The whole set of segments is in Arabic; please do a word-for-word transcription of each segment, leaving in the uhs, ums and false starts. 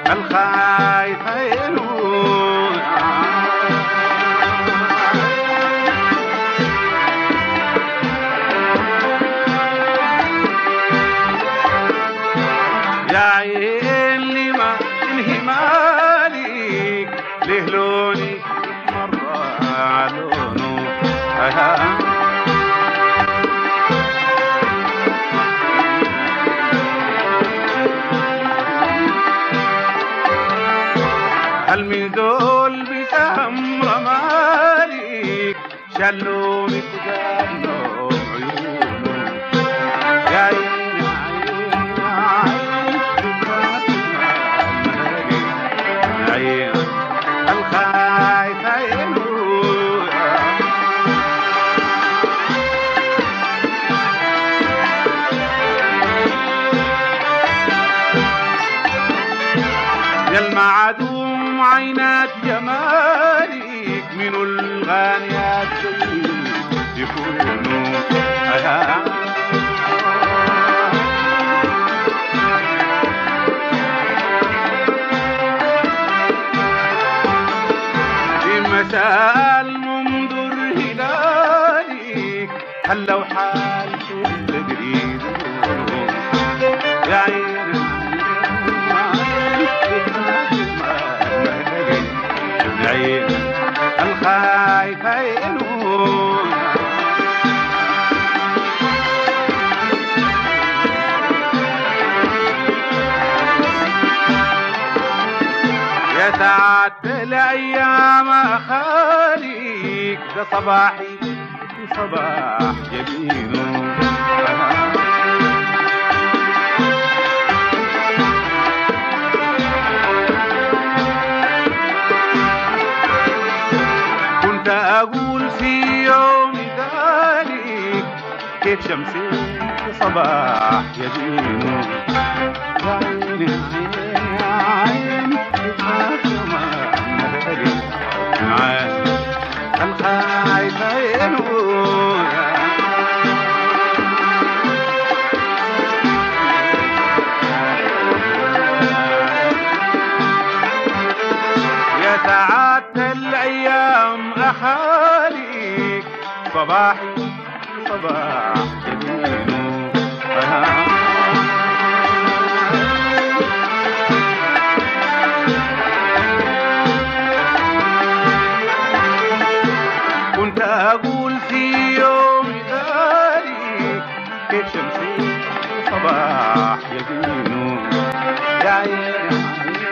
الخايفين يا عين اللي ما تنهي مالك ليه لوني مرة عالونه هل من دول بسهم رمالك شلوني وجالوا عيونه يا عين يا عين الخايفين يا المعدوم عينات جمالك من الغانيات يكونوا في مساء منذر هلالك هل لو حال كل قريب يا عين العين الخايفين يا سعادة الأيام أخاليك ده صباحي في صباح جبينه أقول في يوم ذلك كيف شمسي في صباح يبينه يا عيني يا عيني يا عيني الخايفين يا سعادة الأيام أخاليك صباحي صباح جبينه كنت أقول في يوم ذلك كيف شمسي صباح جبينه يا عيني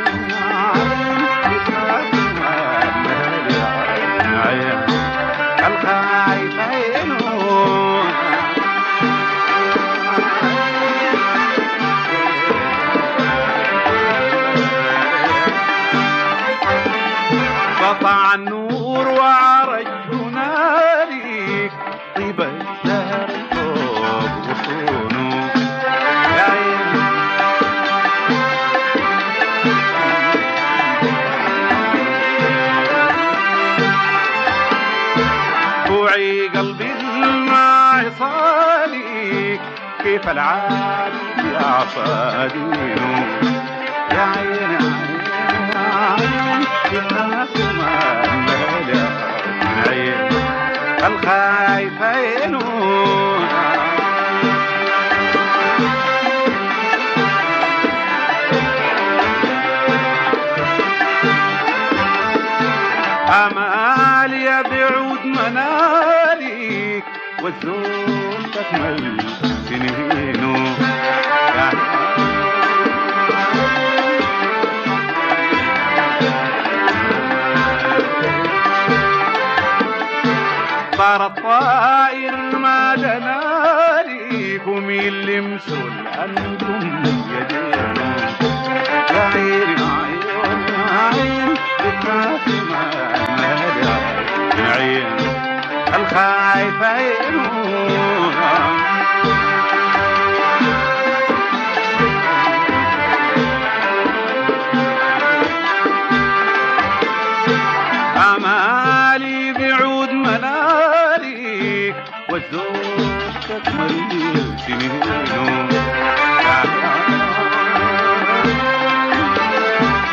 الخايفين سطع النور وعرج هنالك طيب الزهر فوق غصونه يا عيني بوعي قلبي الماء صالك كيف العالي يعصى دينه يا عيني الخايفين أمالي بعود منالك والزول تكمل سنينه صار الطائر ما دناليكم اللي مسل أنتم يدينه يا عين عيون عين بتخاف ما يا عين الخايفين أمالي بعود منالك والزوج تكمل سنينه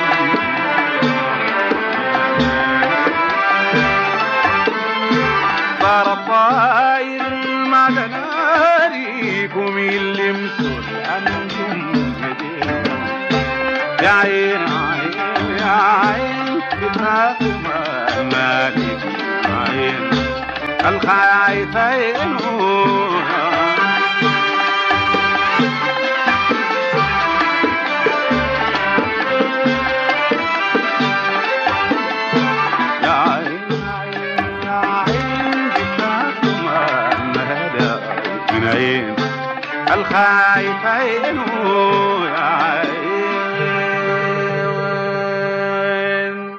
يا عين عين يا عين بتراكم مالك عين الخايفين يا عين عين يا عين بتراكم مالك من عين الخايفين يا عين